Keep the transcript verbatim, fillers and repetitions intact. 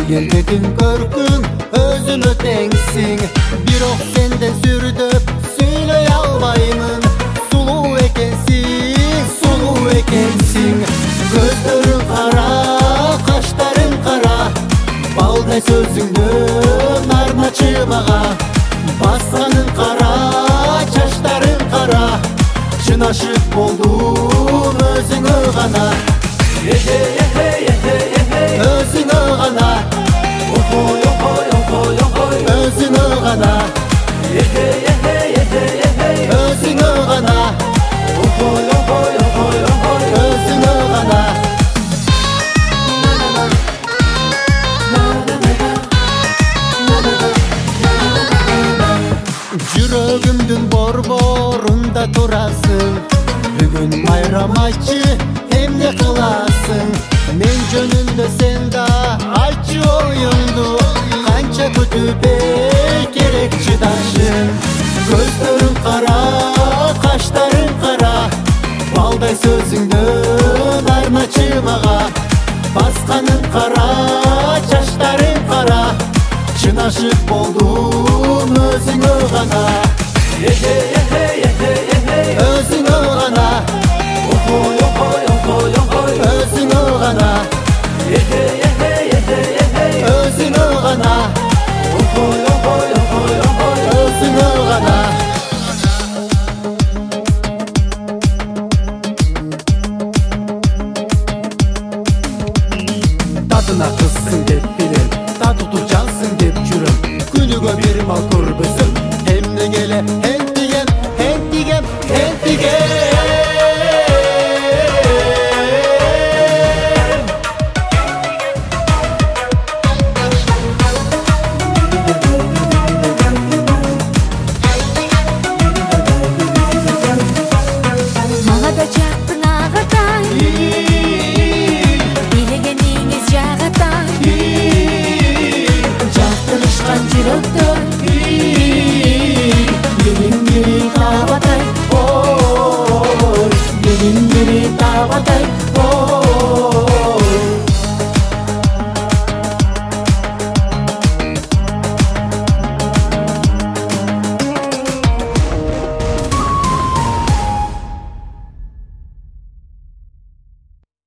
келбетиң көркүң өзүнө теңсиң, бирок сенден сүрдөп сүйлөй албаймын. Сулуу экенсиң, сулуу экенсиң. Көздөрүң кара, каштарың кара, балдай сөзүңдөн армачы мага. Басканың кара, чачтарың кара, чын ашык болдум өзүңө гана. Өзүңө гана, өзүңө гана, өзүңө гана, өзүңө гана. Жүрөгүмдүн борборунда турасың, бүгүн майрам айтчы, эмне кыласың? Мен жөнүндө сен да айтчы оюңду, канча күтүпей керек чыдашың. Көздөрүң кара, каштарың кара, балдай сөзүңдөн армачы мага. Басканың кара, чачтарың кара, чын ашык болдум өзүңө гана. Өзүңө